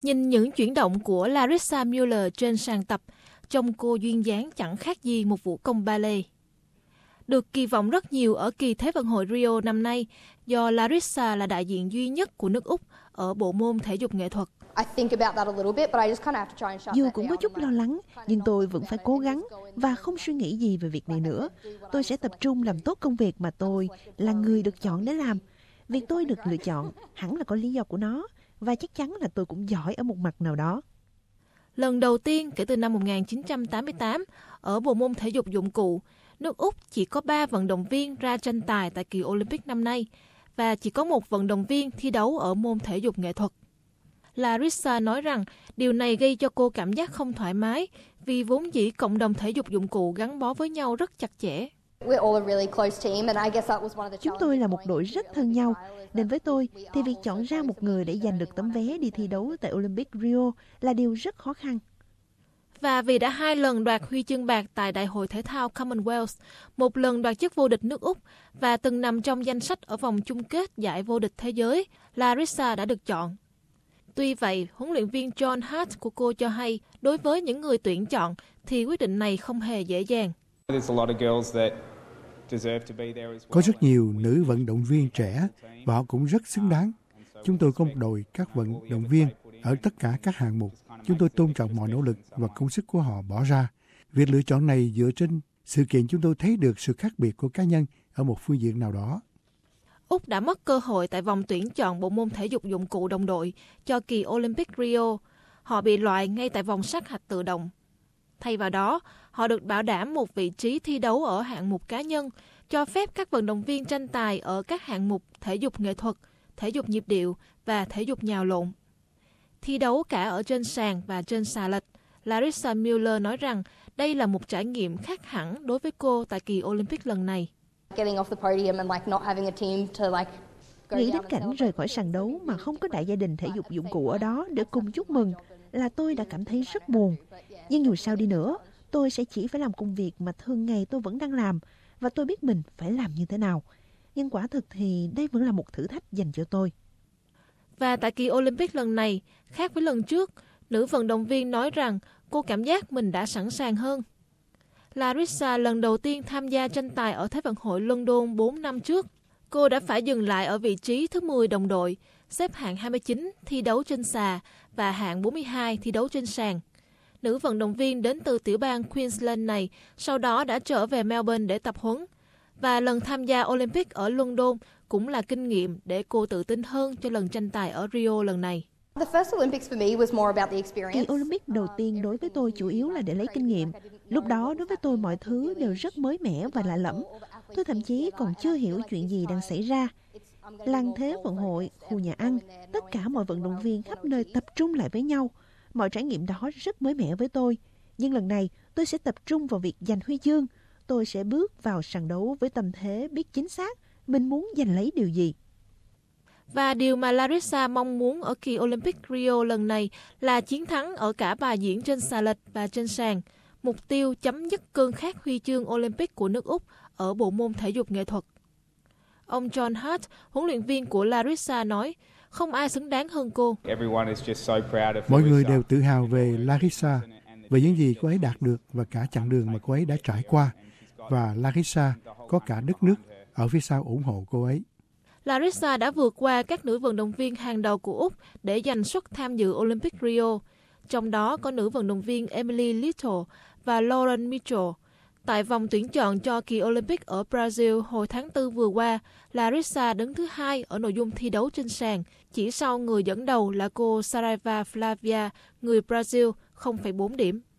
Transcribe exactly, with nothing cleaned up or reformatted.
Nhìn những chuyển động của Larissa Mueller trên sàn tập, trông cô duyên dáng chẳng khác gì một vũ công ballet. Được kỳ vọng rất nhiều ở kỳ Thế vận hội Rio năm nay do Larissa là đại diện duy nhất của nước Úc ở bộ môn thể dục nghệ thuật. Dù cũng có chút lo lắng, nhưng tôi vẫn phải cố gắng và không suy nghĩ gì về việc này nữa. Tôi sẽ tập trung làm tốt công việc mà tôi là người được chọn để làm. Việc tôi được lựa chọn hẳn là có lý do của nó, và chắc chắn là tôi cũng giỏi ở một mặt nào đó. Lần đầu tiên kể từ năm một nghìn chín trăm tám mươi tám, ở bộ môn thể dục dụng cụ, nước Úc chỉ có ba vận động viên ra tranh tài tại kỳ Olympic năm nay và chỉ có một vận động viên thi đấu ở môn thể dục nghệ thuật. Larissa nói rằng điều này gây cho cô cảm giác không thoải mái vì vốn dĩ cộng đồng thể dục dụng cụ gắn bó với nhau rất chặt chẽ. Chúng tôi là một đội rất thân nhau, nên với tôi thì việc chọn ra một người để giành được tấm vé đi thi đấu tại Olympic Rio là điều rất khó khăn. Và vì đã hai lần đoạt huy chương bạc tại Đại hội Thể thao Commonwealth, một lần đoạt chức vô địch nước Úc và từng nằm trong danh sách ở vòng chung kết giải vô địch thế giới, Larissa đã được chọn. Tuy vậy, huấn luyện viên John Hart của cô cho hay, đối với những người tuyển chọn thì quyết định này không hề dễ dàng. Có rất nhiều nữ vận động viên trẻ và họ cũng rất xứng đáng. Chúng tôi có một đội các vận động viên ở tất cả các hạng mục. Chúng tôi tôn trọng mọi nỗ lực và công sức của họ bỏ ra. Việc lựa chọn này dựa trên sự kiện chúng tôi thấy được sự khác biệt của cá nhân ở một phương diện nào đó. Úc đã mất cơ hội tại vòng tuyển chọn bộ môn thể dục dụng cụ đồng đội cho kỳ Olympic Rio. Họ bị loại ngay tại vòng sát hạch tự động. Thay vào đó, họ được bảo đảm một vị trí thi đấu ở hạng mục cá nhân, cho phép các vận động viên tranh tài ở các hạng mục thể dục nghệ thuật, thể dục nhịp điệu và thể dục nhào lộn. Thi đấu cả ở trên sàn và trên xà lệch, Larissa Mueller nói rằng đây là một trải nghiệm khác hẳn đối với cô tại kỳ Olympic lần này. Nghĩ đến cảnh rời khỏi sàn đấu mà không có đại gia đình thể dục dụng cụ ở đó để cùng chúc mừng là tôi đã cảm thấy rất buồn. Nhưng dù sao đi nữa, tôi sẽ chỉ phải làm công việc mà thường ngày tôi vẫn đang làm và tôi biết mình phải làm như thế nào. Nhưng quả thực thì đây vẫn là một thử thách dành cho tôi. Và tại kỳ Olympic lần này, khác với lần trước, nữ vận động viên nói rằng cô cảm giác mình đã sẵn sàng hơn. Larissa lần đầu tiên tham gia tranh tài ở Thế vận hội London bốn năm trước. Cô đã phải dừng lại ở vị trí thứ mười đồng đội, xếp hạng hai mươi chín thi đấu trên xà và hạng bốn mươi hai thi đấu trên sàn. Nữ vận động viên đến từ tiểu bang Queensland này sau đó đã trở về Melbourne để tập huấn. Và lần tham gia Olympic ở London cũng là kinh nghiệm để cô tự tin hơn cho lần tranh tài ở Rio lần này. Kỳ Olympic đầu tiên đối với tôi chủ yếu là để lấy kinh nghiệm. Lúc đó đối với tôi mọi thứ đều rất mới mẻ và lạ lẫm. Tôi thậm chí còn chưa hiểu chuyện gì đang xảy ra. Làng Thế vận hội, khu nhà ăn, tất cả mọi vận động viên khắp nơi tập trung lại với nhau. Mọi trải nghiệm đó rất mới mẻ với tôi. Nhưng lần này tôi sẽ tập trung vào việc giành huy chương. Tôi sẽ bước vào sàn đấu với tâm thế biết chính xác mình muốn giành lấy điều gì. Và điều mà Larissa mong muốn ở kỳ Olympic Rio lần này là chiến thắng ở cả bài diễn trên xà lệch và trên sàn. Mục tiêu chấm dứt cơn khát huy chương Olympic của nước Úc ở bộ môn thể dục nghệ thuật. Ông John Hart, huấn luyện viên của Larissa nói, không ai xứng đáng hơn cô. Mọi người đều tự hào về Larissa, về những gì cô ấy đạt được và cả chặng đường mà cô ấy đã trải qua. Và Larissa có cả đất nước ở phía sau ủng hộ cô ấy. Larissa đã vượt qua các nữ vận động viên hàng đầu của Úc để giành suất tham dự Olympic Rio. Trong đó có nữ vận động viên Emily Little và Lauren Mitchell. Tại vòng tuyển chọn cho kỳ Olympic ở Brazil hồi tháng tư vừa qua, Larissa đứng thứ hai ở nội dung thi đấu trên sàn, chỉ sau người dẫn đầu là cô Saraiva Flavia, người Brazil, không phẩy bốn điểm.